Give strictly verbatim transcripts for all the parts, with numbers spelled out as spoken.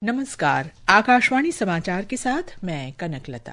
नमस्कार, आकाशवाणी समाचार के साथ मैं कनकलता।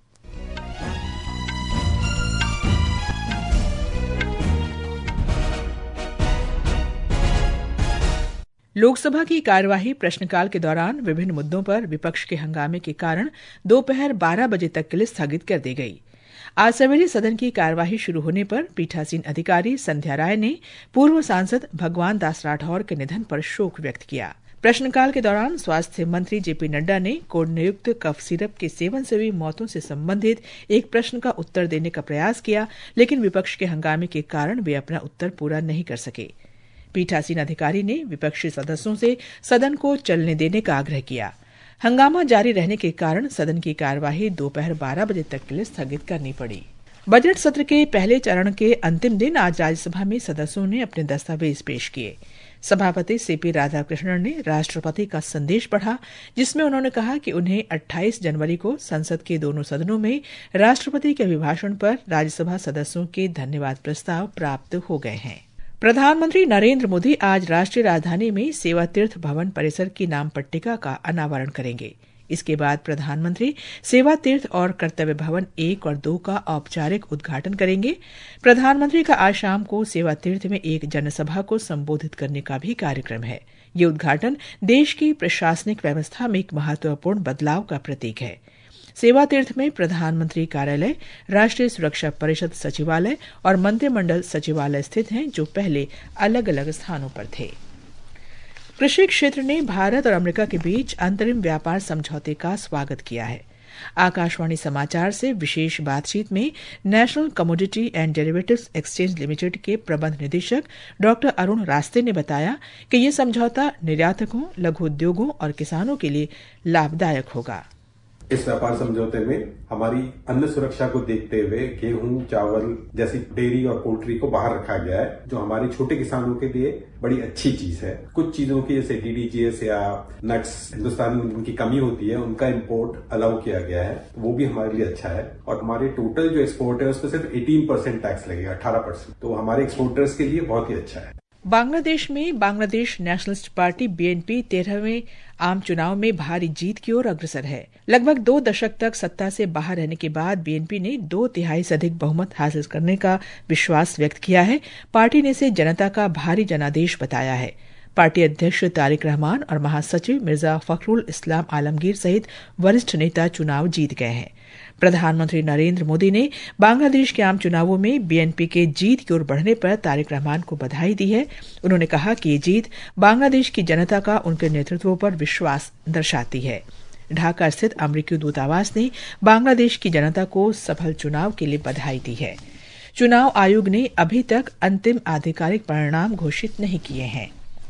लोकसभा की कार्यवाही प्रश्नकाल के दौरान विभिन्न मुद्दों पर विपक्ष के हंगामे के कारण दोपहर बारह बजे तक के लिए स्थगित कर दी गई। आज सवेरे सदन की कार्यवाही शुरू होने पर पीठासीन अधिकारी संध्या राय ने पूर्व सांसद भगवान दास राठौर के निधन पर शोक व्यक्त किया। प्रश्नकाल के दौरान स्वास्थ्य मंत्री जेपी नड्डा ने कोड नियुक्त कफ सिरप के सेवन से हुई मौतों से संबंधित एक प्रश्न का उत्तर देने का प्रयास किया, लेकिन विपक्ष के हंगामे के कारण वे अपना उत्तर पूरा नहीं कर सके। पीठासीन अधिकारी ने विपक्षी सदस्यों से सदन को चलने देने का आग्रह किया। हंगामा जारी रहने के कारण सदन की कार्यवाही दोपहर बारह बजे तक के लिए स्थगित करनी पड़ी। बजट सत्र के पहले चरण के अंतिम दिन आज राज्यसभा में सदस्यों ने अपने दस्तावेज पेश किए। सभापति सीपी राधाकृष्णन ने राष्ट्रपति का संदेश पढ़ा, जिसमें उन्होंने कहा कि उन्हें अट्ठाईस जनवरी को संसद के दोनों सदनों में राष्ट्रपति के अभिभाषण पर राज्यसभा सदस्यों के धन्यवाद प्रस्ताव प्राप्त हो गए हैं। प्रधानमंत्री नरेंद्र मोदी आज राष्ट्रीय राजधानी में सेवा तीर्थ भवन परिसर की नाम पट्टिका का अनावरण करेंगे। इसके बाद प्रधानमंत्री सेवा तीर्थ और कर्तव्य भवन एक और दो का औपचारिक उद्घाटन करेंगे। प्रधानमंत्री का आज शाम को सेवा तीर्थ में एक जनसभा को संबोधित करने का भी कार्यक्रम है। ये उद्घाटन देश की प्रशासनिक व्यवस्था में एक महत्वपूर्ण बदलाव का प्रतीक है। सेवा तीर्थ में प्रधानमंत्री कार्यालय, राष्ट्रीय सुरक्षा परिषद सचिवालय और मंत्रिमंडल सचिवालय स्थित हैं, जो पहले अलग अलग स्थानों पर थे। कृषि क्षेत्र ने भारत और अमेरिका के बीच अंतरिम व्यापार समझौते का स्वागत किया है। आकाशवाणी समाचार से विशेष बातचीत में national commodity and derivatives exchange limited के प्रबंध निदेशक डॉक्टर अरुण रास्ते ने बताया कि ये समझौता निर्यातकों, लघु उद्योगों और किसानों के लिए लाभदायक होगा। इस व्यापार समझौते में हमारी अन्न सुरक्षा को देखते हुए गेहूं, चावल जैसी डेयरी और पोल्ट्री को बाहर रखा गया है, जो हमारे छोटे किसानों के लिए बड़ी अच्छी चीज है। कुछ चीजों की जैसे डीडीजीएस या नट्स हिंदुस्तान में उनकी कमी होती है, उनका इम्पोर्ट अलाउ किया गया है, वो भी हमारे लिए अच्छा है। और हमारे टोटल जो एक्सपोर्ट है उस पर सिर्फ अठारह परसेंट टैक्स लगेगा, अठारह परसेंट, तो हमारे एक्सपोर्टर्स के लिए बहुत ही अच्छा है। बांग्लादेश में बांग्लादेश नेशनलिस्ट पार्टी बीएनपी तेरहवें आम चुनाव में भारी जीत की ओर अग्रसर है। लगभग दो दशक तक सत्ता से बाहर रहने के बाद बीएनपी ने दो तिहाई से अधिक बहुमत हासिल करने का विश्वास व्यक्त किया है। पार्टी ने इसे जनता का भारी जनादेश बताया है। पार्टी अध्यक्ष तारिक रहमान और महासचिव मिर्जा फखरुल इस्लाम आलमगीर सहित वरिष्ठ नेता चुनाव जीत गए हैं। प्रधानमंत्री नरेंद्र मोदी ने बांग्लादेश के आम चुनावों में बीएनपी के जीत की ओर बढ़ने पर तारिक रहमान को बधाई दी है। उन्होंने कहा कि ये जीत बांग्लादेश की जनता का उनके नेतृत्व पर विश्वास दर्शाती है। ढाका स्थित अमेरिकी दूतावास ने बांग्लादेश की जनता को सफल चुनाव के लिए बधाई दी है। चुनाव आयोग ने अभी तक अंतिम आधिकारिक परिणाम घोषित नहीं किए हैं।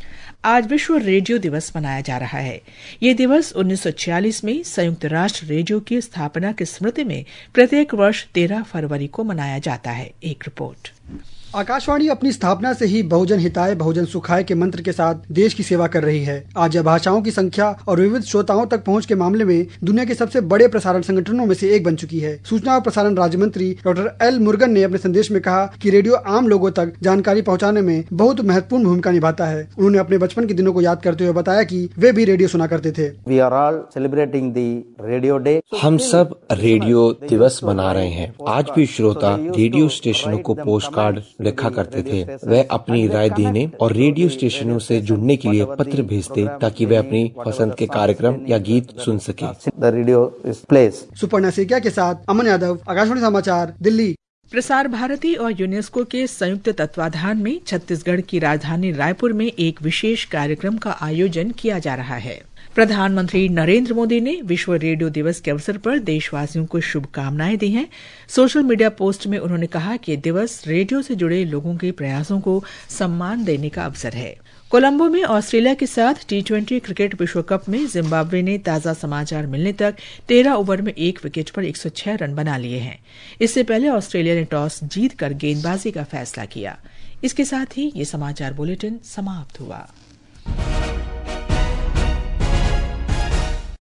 आज विश्व रेडियो दिवस मनाया जा रहा है। ये दिवस उन्नीस सौ छियालीस में संयुक्त राष्ट्र रेडियो की स्थापना की स्मृति में प्रत्येक वर्ष तेरह फरवरी को मनाया जाता है। एक रिपोर्ट। आकाशवाणी अपनी स्थापना से ही बहुजन हिताय बहुजन सुखाय के मंत्र के साथ देश की सेवा कर रही है। आज यह भाषाओं की संख्या और विविध श्रोताओं तक पहुंच के मामले में दुनिया के सबसे बड़े प्रसारण संगठनों में से एक बन चुकी है। सूचना और प्रसारण राज्य मंत्री डॉक्टर एल मुरुगन ने अपने संदेश में कहा कि रेडियो आम लोगों तक जानकारी पहुँचाने में बहुत महत्वपूर्ण भूमिका निभाता है। उन्होंने अपने बचपन के दिनों को याद करते हुए बताया कि वे भी रेडियो सुना करते थे। We are all celebrating the radio day. हम सब रेडियो दिवस मना रहे हैं। आज भी श्रोता रेडियो स्टेशनों को पोस्ट कार्ड लिखा करते थे। वे अपनी राय देने और रेडियो स्टेशनों से जुड़ने के लिए पत्र भेजते ताकि वे अपनी पसंद के कार्यक्रम या गीत सुन सके। The radio is place. Suparna Saikia के साथ अमन यादव, आकाशवाणी समाचार, दिल्ली। प्रसार भारती और यूनेस्को के संयुक्त तत्वाधान में छत्तीसगढ़ की राजधानी रायपुर में एक विशेष कार्यक्रम का आयोजन किया जा रहा है। प्रधानमंत्री नरेंद्र मोदी ने विश्व रेडियो दिवस के अवसर पर देशवासियों को शुभकामनाएं दी हैं। सोशल मीडिया पोस्ट में उन्होंने कहा कि दिवस रेडियो से जुड़े लोगों के प्रयासों को सम्मान देने का अवसर है। कोलंबो में ऑस्ट्रेलिया के साथ टी ट्वेंटी क्रिकेट विश्व कप में जिम्बाब्वे ने ताजा समाचार मिलने तक तेरह ओवर में एक विकेट पर एक सौ छह रन बना लिए हैं। इससे पहले ऑस्ट्रेलिया ने टॉस जीतकर गेंदबाजी का फैसला किया। इसके साथ ही ये समाचार बुलेटिन समाप्त हुआ।